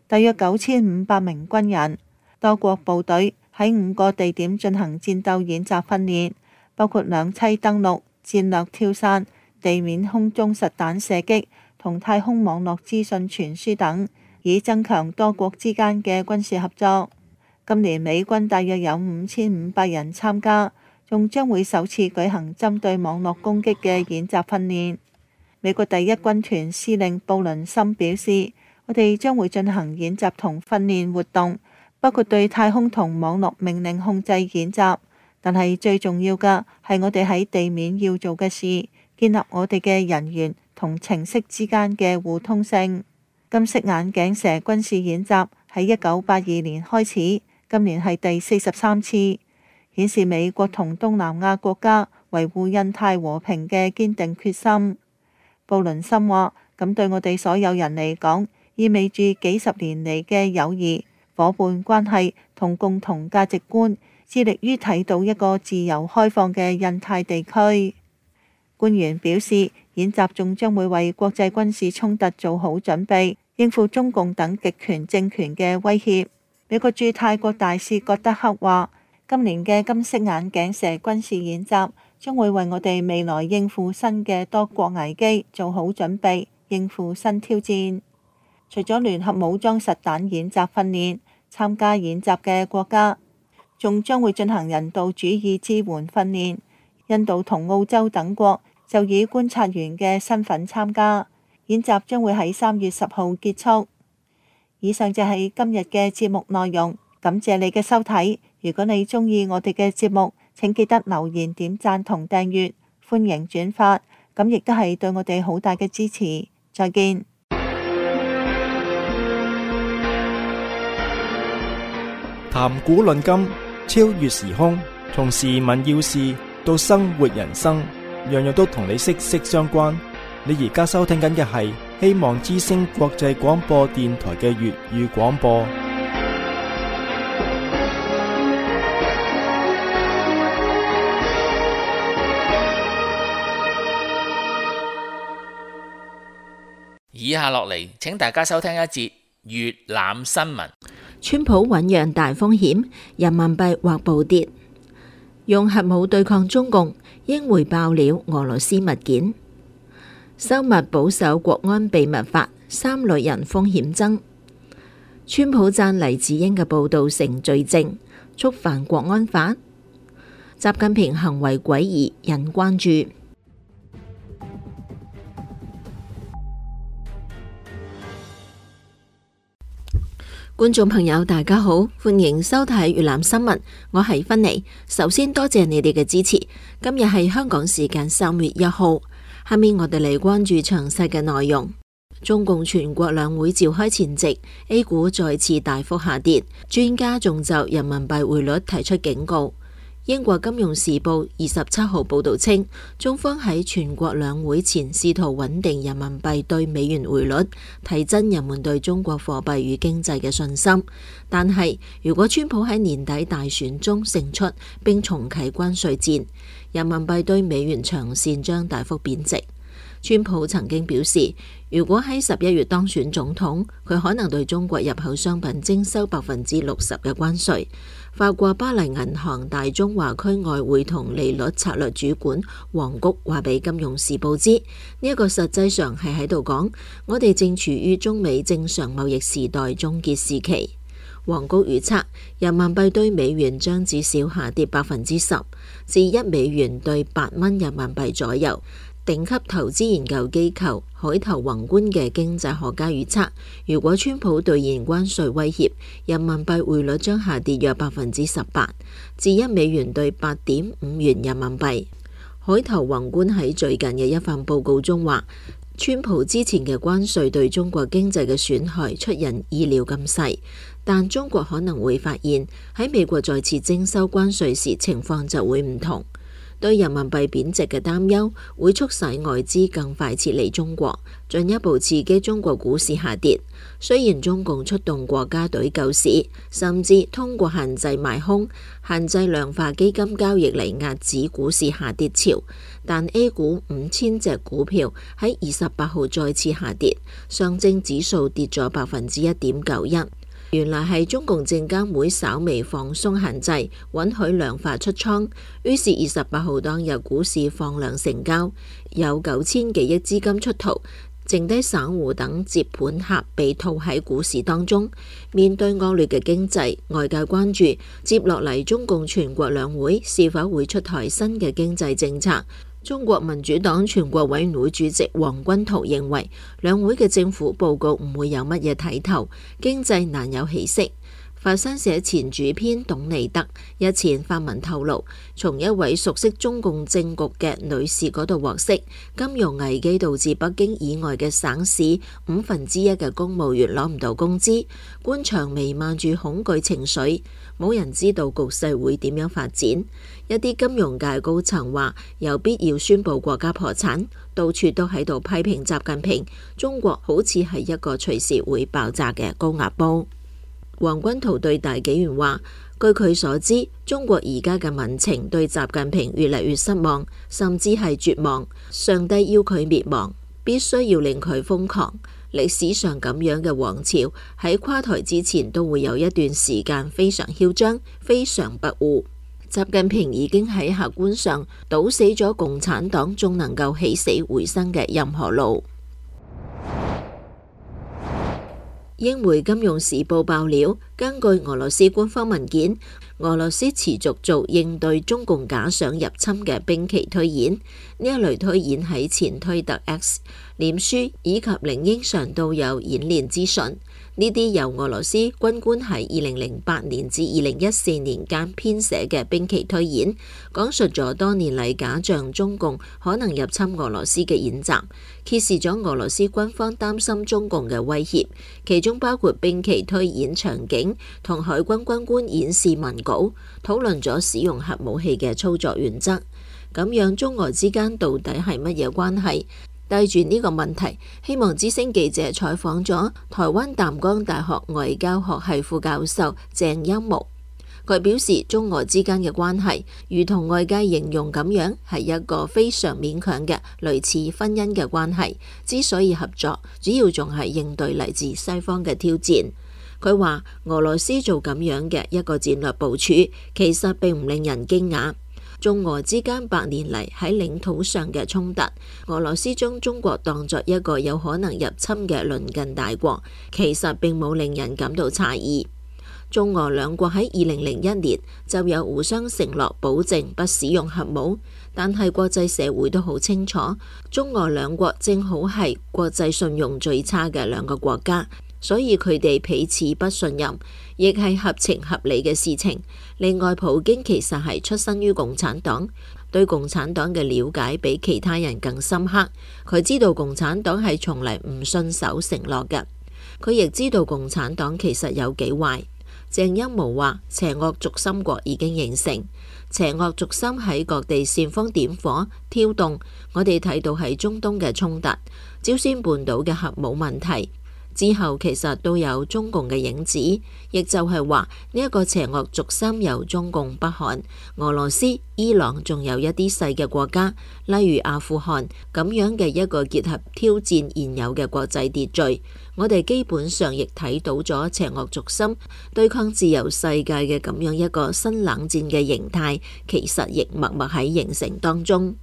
大約九千五百名軍人。多國部隊喺五個地點進行戰鬥演習訓練，包括兩棲登陸、戰略跳傘、地面空中實彈射擊同太空網絡資訊傳輸等，以增強多國之間嘅軍事合作。今年美軍大約有五千五百人參加，仲將會首次舉行針對網絡攻擊嘅演習訓練。美國第一軍團司令布倫森表示，我哋將會進行演習同訓練活動，包括對太空同網絡命令控制演習。但係最重要嘅係我哋喺地面要做嘅事，建立我哋嘅人員同程式之間嘅互通性。金色眼鏡蛇軍事演習喺一九八二年開始，今年係第四十三次，顯示美國同東南亞國家維護印太和平嘅堅定決心。布倫森話：咁對我哋所有人嚟講，意味住幾十年嚟嘅友誼、夥伴關係同共同價值觀，致力於睇到一個自由開放嘅印太地區。官員表示，演習仲將會為國際軍事衝突做好準備，應付中共等極權政權嘅威脅。美國駐泰國大使葛德克話：今年嘅金色眼鏡蛇軍事演習將會為我哋未來應付新嘅多國危機做好準備，應付新挑戰。除咗聯合武裝實彈演習訓練，參加演習嘅國家仲將會進行人道主義支援訓練。印度同澳洲等國就以觀察員嘅身份參加。演習將會喺三月十號結束。以上就係今日嘅節目內容，感謝你嘅收睇。如果你鍾意我哋嘅節目，請記得留言、點讚同訂閱，歡迎轉發，咁亦都係對我哋好大嘅支持。再見。 談古論今，超越時空，從時聞要事到生活人生，樣樣都同你息息相關。你而家收聽緊嘅係希望之聲國際廣播電台嘅粵語廣播。 以下落嚟，請大家收聽一節粵覽新聞。 川普醞釀大風險，人民幣或暴跌。用核武對抗中共，英媒爆料俄羅斯物件。收密保守國安秘密法，三類人風險增。川普讚黎智英嘅報道成罪證，觸犯國安法。習近平行為詭異，引關注。觀眾朋友大家好，歡迎收睇粵覽新聞，我係芬妮。首先多謝你哋嘅支持。今日係香港時間三月一號，下面我哋嚟關注詳細嘅內容。中共全國兩會召開前夕， A 股再次大幅下跌，專家仲就人民幣匯率提出警告。英國金融時報二十七號報道稱，中方喺全國兩會前試圖穩定人民幣對美元匯率，提振人們對中國貨幣與經濟嘅信心。但係如果川普喺年底大選中勝出並重啟關稅戰，人民幣對美元長線將大幅貶值。川普曾經表示，如果喺十一月當選總統，佢可能對中國入口商品徵收百分之六十嘅關稅。法國巴黎銀行大中華區外匯同利率策略主管黃谷話俾《金融時報》知，呢一個實際上係喺度講，我哋正處於中美正常貿易時代終結時期。黃谷預測，人民幣對美元將至少下跌百分之十，至一美元對八蚊人民幣左右。頂級投資研究機構海投宏觀嘅經濟學家預測，如果川普兌現關稅威脅，人民幣匯率將下跌約百分之十八，至一美元兌八點五元人民幣。海投宏觀喺最近嘅一份報告中話，川普之前嘅關稅對中國經濟嘅損害出人意料咁細，但中國可能會發現喺美國再次徵收關稅時情況就會唔同。 對人民幣貶值嘅擔憂會促使外資更快撤離中國，進一步刺激中國股市下跌。雖然中共出動國家隊救市，甚至通過限制賣空、限制量化基金交易嚟壓止股市下跌潮，但 A 股五千隻股票喺二十八號再次下跌，上證指數跌咗百分之一點九一。原來係中共證監會稍微放鬆限制，允許量化出倉，於是二十八號當日股市放量成交，有九千幾億資金出逃。剩低散戶等接盤客被套喺股市當中。面對惡劣嘅經濟，外界關注接落嚟中共全國兩會是否會出台新嘅經濟政策。中國民主黨全國委員會主席王軍濤認為，兩會嘅政府報告唔會有乜嘢睇頭，經濟難有起色。法新社前主編董利德日前發文透露，從一位熟悉中共政局嘅女士嗰度獲悉，金融危機導致北京以外嘅省市五分之一嘅公務員攞唔到工資，官場彌漫住恐懼情緒，冇人知道局勢會點樣發展。一啲金融界高層話有必要宣布國家破產，到處都喺度批評習近平，中國好似係一個隨時會爆炸嘅高壓煲。王軍濤對大紀元話，據佢所知，中國而家嘅民情對習近平越嚟越失望，甚至係絕望。上帝要佢滅亡，必須要令佢瘋狂。歷史上咁樣嘅王朝喺垮台之前都會有一段時間非常囂張，非常不護。習近平已經喺客觀上堵死咗共產黨仲能夠起死回生嘅任何路。英媒《金融時報》爆料，根據俄羅斯官方文件，俄羅斯持續做應對中共假想入侵嘅兵棋推演。呢一類推演喺前推特 X、臉書以及領英上都有演練資訊。呢啲由俄羅斯軍官喺二零零八年至二零一四年間編寫嘅兵棋推演，講述咗多年嚟假象中共可能入侵俄羅斯嘅演習，揭示咗俄羅斯軍方擔心中共嘅威脅，其中包括兵棋推演場景同海軍軍官演示文稿，討論咗使用核武器嘅操作原則。咁樣中俄之間到底係乜嘢關係？帶住呢個問題，希望之聲記者採訪咗台灣淡江大學外交學系副教授鄭欽模。佢表示，中俄之間嘅關係如同外界形容咁樣，係一個非常勉強嘅類似婚姻嘅關係。之所以合作，主要仲係應對嚟自西方嘅挑戰。佢話俄羅斯做咁樣嘅一個戰略部署，其實並唔令人驚訝。中俄之間百年嚟喺領土上嘅衝突，俄羅斯將中國當作一個有可能入侵嘅鄰近大國，其實並冇令人感到詫異。中俄兩國喺二零零一年就有互相承諾保證不使用核武，但係國際社會都好清楚，中俄兩國正好係國際信用最差嘅兩個國家。所以佢哋彼此不信任，亦係合情合理嘅事情。另外，普京其實係出身於共產黨，對共產黨嘅了解比其他人更深刻。佢知道共產黨係從嚟唔信守承諾嘅，佢亦知道共產黨其實有幾壞。鄭欽模話：邪惡軸心國已經形成，邪惡軸心喺各地煽風點火挑動。我哋睇到喺中東嘅衝突、朝鮮半島嘅核武問題之後，其實都有中共嘅影子，亦就係話呢一個邪惡軸心由中共、北韓、俄羅斯、伊朗，仲有一啲細嘅國家，例如阿富汗咁樣嘅一個結合挑戰現有嘅國際秩序。我哋基本上亦睇到咗邪惡軸心對抗自由世界嘅咁樣一個新冷戰嘅形態，其實亦默默喺形成當中。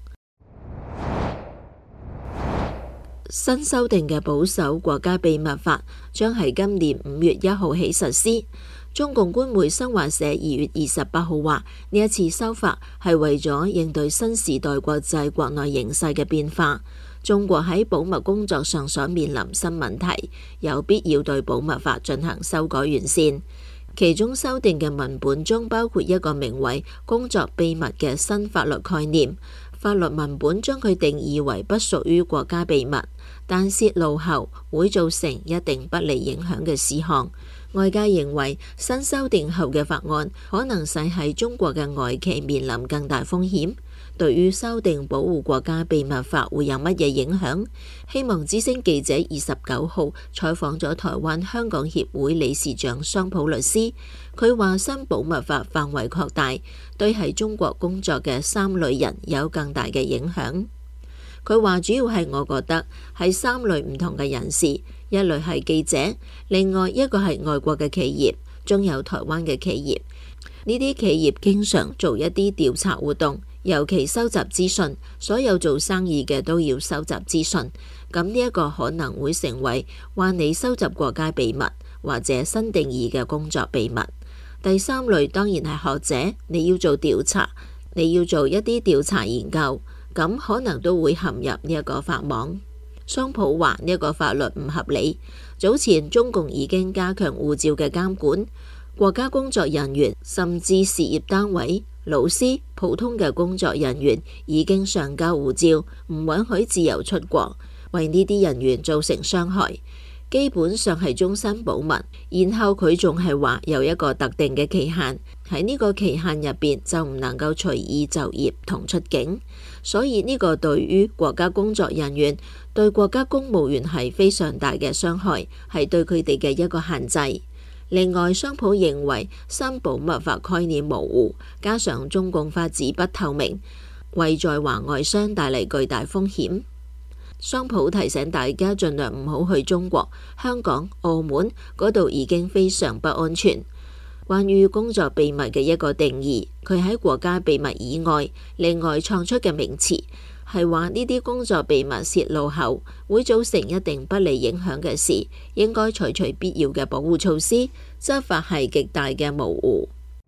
新修訂嘅保守國家秘密法將喺今年五月一號起實施。中共官媒新華社二月二十八號話，呢一次修法係為咗應對新時代國際國內形勢嘅變化。中國喺保密工作上所面臨新問題，有必要對保密法進行修改完善。其中修訂嘅文本中包括一個名為工作秘密嘅新法律概念。法律文本將佢定義為不屬於國家秘密，但洩露後會造成一定不利影響嘅事項。外界認為新修訂後嘅法案可能使喺中國嘅外企面臨更大風險。 對於修訂保護國家秘密法會有乜嘢影響？希望之聲記者二十九號採訪咗台灣香港協會理事長桑普律師，佢話新保密法範圍擴大，對喺中國工作嘅三類人有更大嘅影響。佢話主要係我覺得係三類唔同嘅人士，一類係記者，另外一個係外國嘅企業，仲有台灣嘅企業。呢啲企業經常做一啲調查活動，尤其收集資訊，所有做生意嘅都要收集資訊。咁呢一個可能會成為話你收集國家秘密或者新定義嘅工作秘密。第三類當然係學者，你要做調查，你要做一啲調查研究，咁可能都會陷入呢一個法網。桑普話呢一個法律唔合理，早前中共已經加強護照嘅監管。國家工作人員甚至事業單位、老師、普通嘅工作人員已經上交護照，唔允許自由出國，為呢啲人員造成傷害，基本上係終身保密。然後佢仲係話有一個特定嘅期限，喺呢個期限入邊就唔能夠隨意就業同出境，所以呢個對於國家工作人員、對國家公務員係非常大嘅傷害，係對佢哋嘅一個限制。另外，桑普認為新保密法概念模糊，加上中共法治不透明，為在華外商帶嚟巨大風險。桑普提醒大家盡量唔好去中國、香港、澳門嗰度已經非常不安全。關於工作秘密嘅一個定義，佢喺國家秘密以外，另外創出嘅名詞，係話呢啲工作秘密泄露後會造成一定不利影響嘅事，應該採取必要嘅保護措施，執法係極大嘅模糊。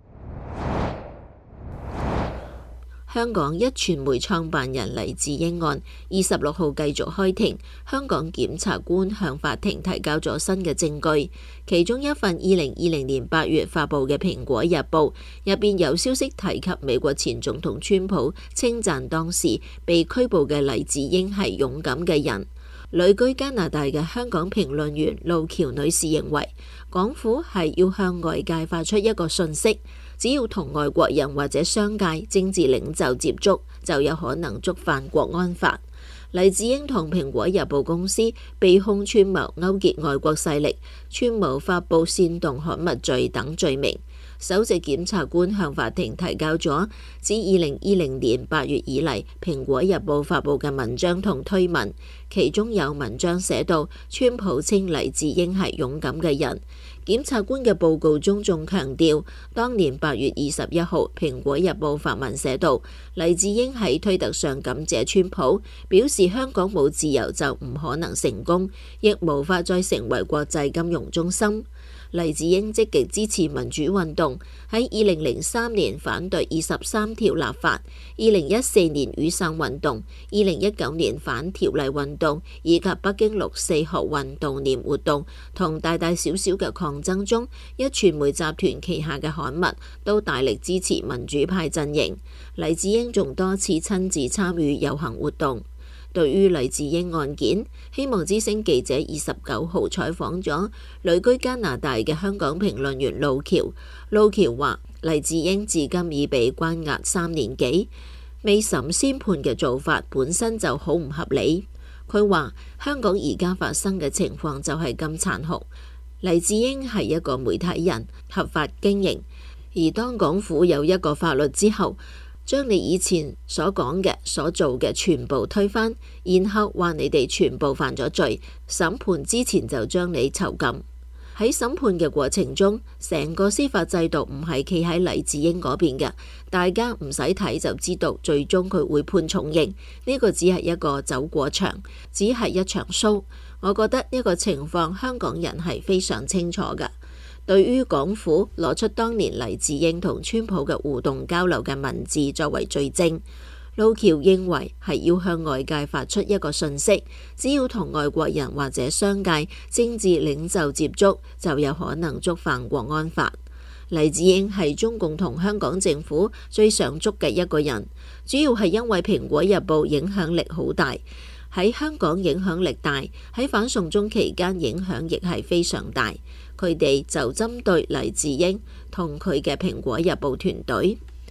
香港一傳媒創辦人黎智英案二十六號繼續開庭，香港檢察官向法庭提交咗新嘅證據，其中一份二零二零年八月發布嘅《蘋果日報》入邊有消息提及美國前總統川普稱讚當時被拘捕嘅黎智英係勇敢嘅人。旅居加拿大嘅香港評論員路橋女士認為，港府係要向外界發出一個訊息，只要同外國人或者商界政治領袖接觸，就有可能觸犯國安法。黎智英同蘋果日報公司被控串謀勾結外國勢力、串謀發布煽動刊物罪等罪名。首席檢察官向法庭提交咗自二零二零年八月以嚟蘋果日報發布嘅文章同推文，其中有文章寫到川普稱黎智英係勇敢嘅人。檢察官嘅報告中仲強調，當年八月二十一號蘋果日報發文寫到黎智英喺推特上感謝川普，表示香港冇自由就唔可能成功，亦無法再成為國際金融中心。黎智英積極支持民主運動，喺二零零三年反對二十三條立法，二零一四年雨傘運動，二零一九年反條例運動，以及北京六四學運悼念活動同大大小小嘅抗爭中，壹傳媒集團旗下嘅刊物都大力支持民主派陣營。黎智英仲多次親自參與遊行活動。對於黎智英案件，希望之聲記者二十九號採訪咗旅居加拿大嘅香港評論員路橋。路橋話：黎智英至今已被關押三年幾，未審先判嘅做法本身就好唔合理。佢話：香港而家發生嘅情況就係咁殘酷。黎智英係一個媒體人，合法經營，而當港府有一個法律之後，將你以前所講嘅、所做嘅全部推翻，然後話你哋全部犯咗罪，審判之前就將你囚禁。喺審判嘅過程中，成個司法制度唔係企喺黎智英嗰邊嘅，大家唔使睇就知道，最終佢會判重刑。呢個只係一個走過場，只係一場 show。我覺得呢個情況香港人係非常清楚㗎。對於港府攞出當年黎智英同川普嘅互動交流嘅文字作為罪證，路橋認為係要向外界發出一個訊息，只要同外國人或者商界政治領袖接觸，就有可能觸犯國安法。黎智英係中共同香港政府最想捉嘅一個人，主要係因為蘋果日報影響力好大，喺香港影響力大，喺反送中期間影響亦係非常大。佢哋就針對黎智英同佢嘅蘋果日報團隊。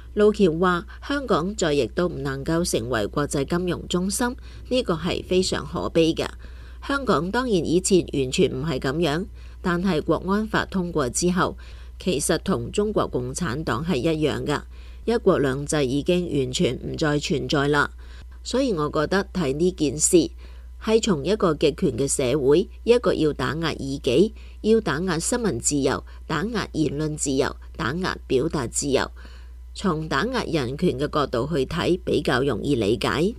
路橋話香港再亦都唔能夠成為國際金融中心，呢個係非常可悲嘅。香港當然以前完全唔係咁樣，但係國安法通過之後，其實同中國共產黨係一樣㗎，一國兩制已經完全唔再存在啦。所以我覺得睇呢件事係從一個極權嘅社會，一個要打壓異己，要打壓新聞自由、打壓言論自由、打壓表達自由，從打壓人權嘅角度去睇，比較容易理解。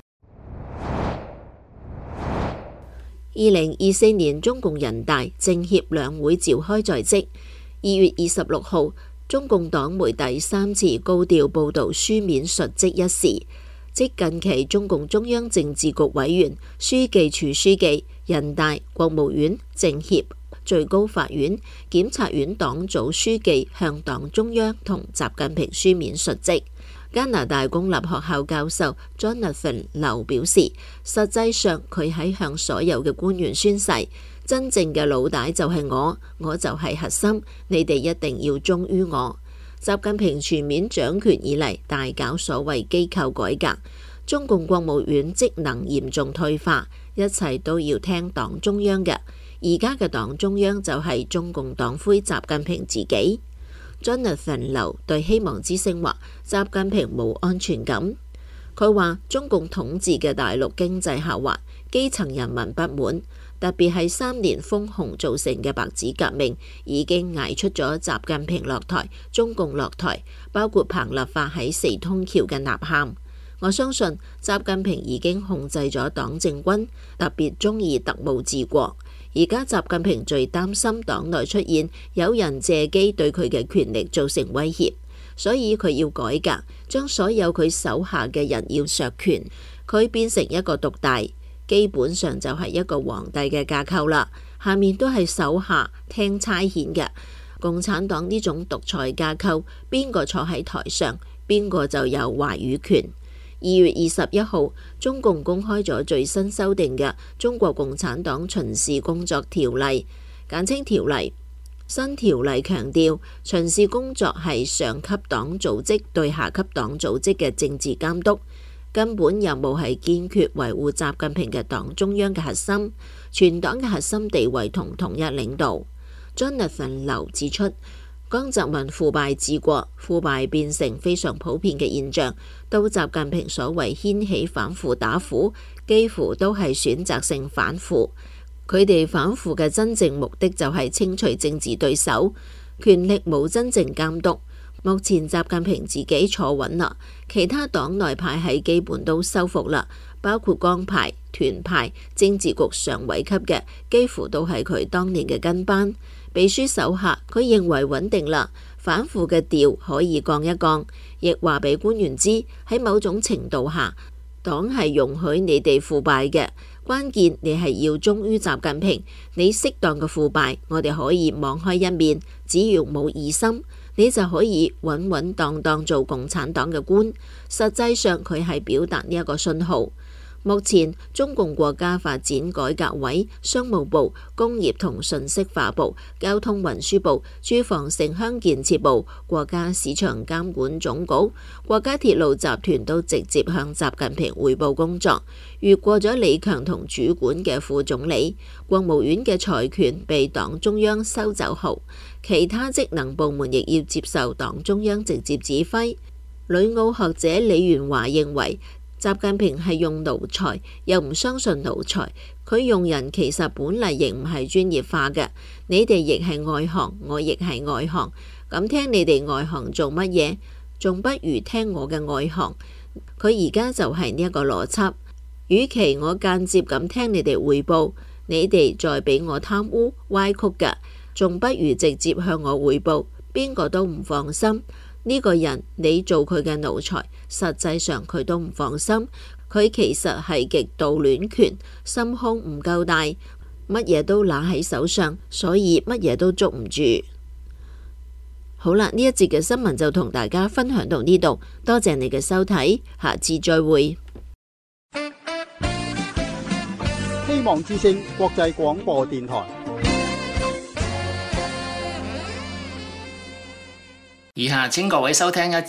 二零二四年中共人大政協兩會召開在即，二月二十六號，中共黨媒第三次高調報導書面述職一事，即近期中共中央政治局委員、書記處書記、人大、國務院、政協、最高法院、檢察院黨組書記向黨中央同習近平書面述職。加拿大公立學校教授 Jonathan 劉表示，實際上佢喺向所有嘅官員宣誓，真正嘅老大就係我，我就係核心，你哋一定要忠於我。習近平全面掌權以嚟，大搞所謂機構改革，中共國務院職能嚴重退化，一切都要聽黨中央嘅。而家嘅黨中央就係中共黨魁習近平自己。Jonathan 劉對希望之聲話：習近平冇安全感。佢話中共統治嘅大陸經濟下滑，基層人民不滿，特別係三年封控造成嘅白紙革命，已經捱出咗習近平落台、中共落台，包括彭立發喺四通橋嘅吶喊。我相信習近平已經控制咗黨政軍，特別中意特務治國。而家習近平最擔心黨內出現有人借機對佢嘅權力造成威脅，所以佢要改革，將所有佢手下嘅人要削權，佢變成一個獨大，基本上就係一個皇帝嘅架構啦，下面都係手下聽差遣嘅。共產黨呢種獨裁架構，邊個坐喺台上，邊個就有話語權。二月二十一號，中共公開咗最新修訂嘅《中國共產黨巡視工作條例》，簡稱條例。新條例強調，巡視工作係上級黨組織對下級黨組織嘅政治監督，根本任務係堅決維護習近平嘅黨中央嘅核心、全黨嘅核心地位同統一領導。Jonathan 劉指出，江澤民腐敗治國，腐敗變成非常普遍嘅現象。到習近平所謂掀起反腐打腐，幾乎都係選擇性反腐。佢哋反腐嘅真正目的就係清除政治對手，權力冇真正監督。目前習近平自己坐穩啦，其他黨內派系基本都收復啦，包括江派、團派、政治局常委級嘅，幾乎都係佢當年嘅跟班。秘書手下，佢認為穩定啦，反腐嘅調可以降一降，亦話俾官員知喺某種程度下，黨係容許你哋腐敗嘅，關鍵你係要忠於習近平。你適當嘅腐敗，我哋可以網開一面，只要冇異心，你就可以穩穩當當做共產黨嘅官。實際上佢係表達呢一個信號。目前中共國家發展改革委、商務部、工業同信息化部、交通運輸部、住房城鄉建設部、國家市場監管總局、國家鐵路集團都直接向習近平匯報工作，越過咗李強同主管嘅副總理。國務院嘅財權被黨中央收走後，其他職能部門亦要接受黨中央直接指揮。旅澳學者李元華認為，習近平係用奴才，又唔相信奴才。佢用人其實本嚟亦唔係專業化嘅。你哋亦係外行，我亦係外行。咁聽你哋外行做乜嘢？仲不如聽我嘅外行。佢而家就係呢一個邏輯。與其我間接咁聽你哋匯報，你哋再俾我貪污歪曲嘅，仲不如直接向我匯報。邊個都唔放心。呢個人你做佢嘅奴才，實際上佢都唔放心。佢其實係極度戀權，心胸唔夠大，乜嘢都拿喺手上，所以乜嘢都捉唔住。好啦，呢一節嘅新聞就同大家分享到呢度，多謝你嘅收睇，下次再會。 希望之聲國際廣播電台。 以下請各位收聽一節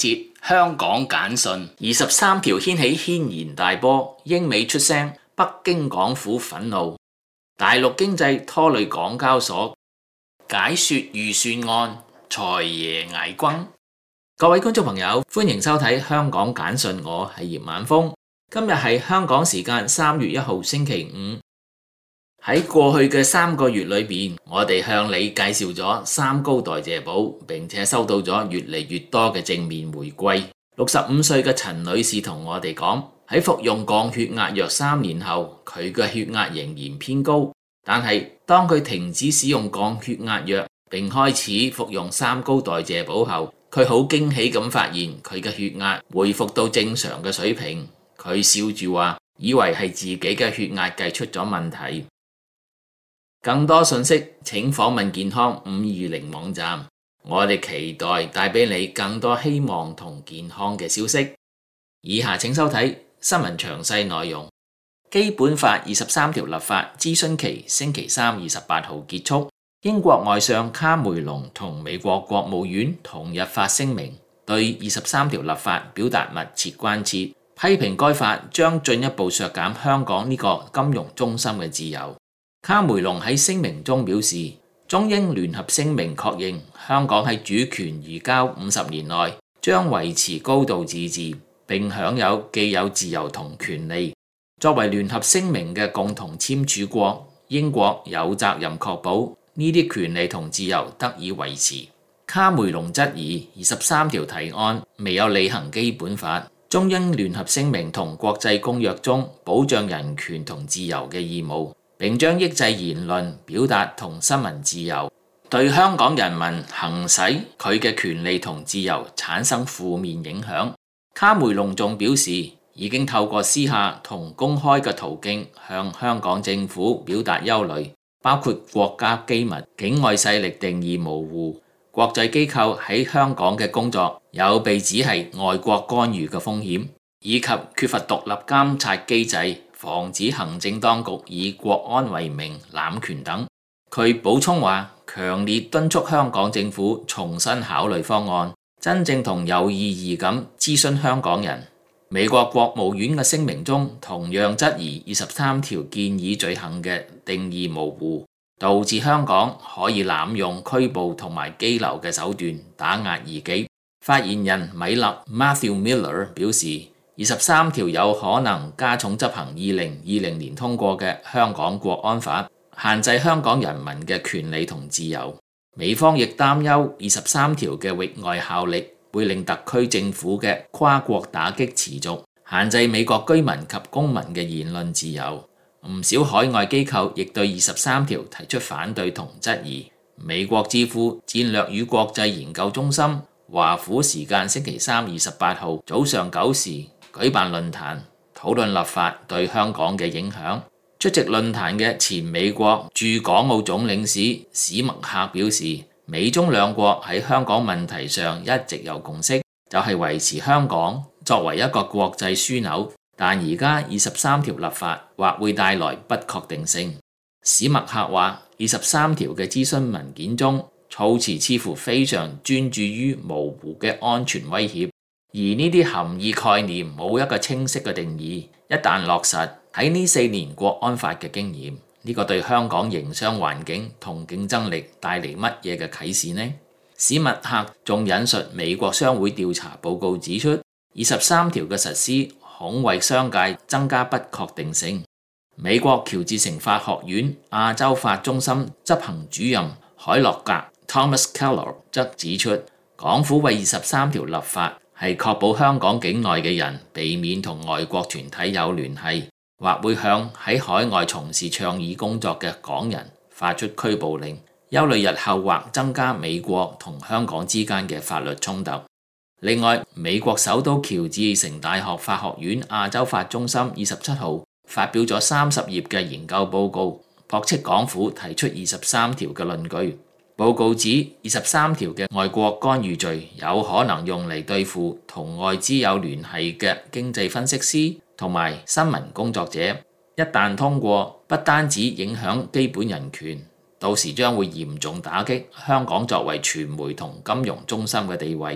香港簡訊二十三條掀起軒然大波，英美出聲，北京港府憤怒，大陸經濟拖累港交所，解說預算案，財爺捱轟。各位觀眾朋友，歡迎收睇香港簡訊，我係葉晚風。今日係香港時間三月一號星期五。喺過去嘅三個月裏邊，我哋向你介紹咗三高代謝寶，並且收到咗越嚟越多嘅正面回饋。六十五歲嘅陳女士同我哋講，喺服用降血壓藥三年後，佢嘅血壓仍然偏高，但係當佢停止使用降血壓藥並開始服用三高代謝寶後，佢好驚喜咁發現佢嘅血壓恢復到正常嘅水平。佢笑住話，以為係自己嘅血壓計出咗問題。更多信息請訪問健康五二零網站，我哋期待帶俾你更多希望同健康嘅消息。以下請收睇新聞詳細內容。基本法二十三條立法諮詢期星期三二十八號結束，英國外相卡梅隆同美國國務院同日發聲明，對二十三條立法表達密切關切，批評該法將進一步削減香港呢個金融中心嘅自由。卡梅隆喺聲明中表示，中英聯合聲明確認香港喺主權移交五十年內將維持高度自治，並享有既有自由同權利。作為聯合聲明嘅共同簽署國，英國有責任確保呢啲權利同自由得以維持。卡梅隆質疑二十三條提案未有履行基本法、中英聯合聲明同國際公約中保障人權同自由嘅義務，並將抑制言論、表達同新聞自由，對香港人民行使佢嘅權利同自由產生負面影響。卡梅隆仲表示，已經透過私下同公開嘅途徑向香港政府表達憂慮，包括國家機密、境外勢力定義模糊、國際機構喺香港嘅工作有被指係外國干預嘅風險，以及缺乏獨立監察機制，防止行政當局以國安為名濫權等。佢補充話，強烈敦促香港政府重新考慮方案，真正同有意義咁諮詢香港人。美國國務院嘅聲明中同樣質疑二十三條建議罪行嘅定義模糊，導致香港可以濫用拘捕同埋羈留嘅手段打壓異己。發言人米勒 Matthew Miller 表示，二十三條有可能加重執行二零二零年通過嘅香港國安法，限制香港人民嘅權利同自由。美方亦擔憂二十三條嘅域外效力會令特區政府嘅跨國打擊持續，限制美國居民及公民嘅言論自由。唔少海外機構亦對二十三條提出反對同質疑。美國智庫戰略與國際研究中心華府時間星期三二十八號早上九時舉辦論壇，討論立法對香港嘅影響。出席論壇嘅前美國駐港澳總領事史麥克表示，美中兩國喺香港問題上一直有共識，就係維持香港作為一個國際樞紐，但而家二十三條立法或會帶來不確定性。史麥克話，二十三條嘅諮詢文件中措辭似乎非常專注於模糊嘅安全威脅，而呢啲含義概念冇一個清晰嘅定義。一旦落實，喺呢四年國安法嘅經驗，呢個對香港營商環境同競爭力帶嚟乜嘢嘅啟示呢？史密克仲引述美國商會調查報告指出，二十三條嘅實施恐為商界增加不確定性。美國喬治城法學院亞洲法中心執行主任海洛格 Thomas Keller 則指出，港府為二十三條立法係確保香港境內嘅人避免同外國團體有聯繫，或會向喺海外從事倡議工作嘅港人發出拘捕令，憂慮日後或增加美國同香港之間嘅法律衝突。另外，美國首都喬治城大學法學院亞洲法中心二十七號發表咗三十頁嘅研究報告，駁斥港府提出二十三條嘅論據。報告指二十三條嘅外國干預罪有可能用嚟對付同外資有聯繫嘅經濟分析師同埋新聞工作者，一旦通過，不單止影響基本人權，到時將會嚴重打擊香港作為傳媒同金融中心嘅地位。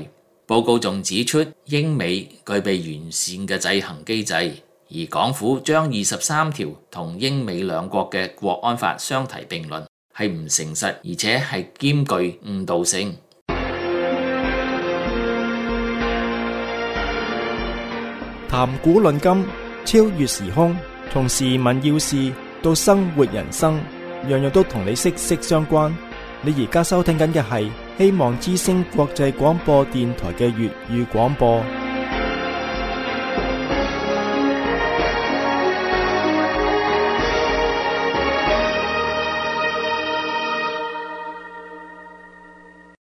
報告仲指出，英美具備完善嘅制衡機制，而港府將二十三條同英美兩國嘅國安法相提並論，係唔誠實，而且係兼具誤導性。 談古論今，超越時空，從時聞要事到生活人生，樣樣都同你息息相關。你而家收聽緊嘅係希望之聲國際廣播電台嘅粵語廣播。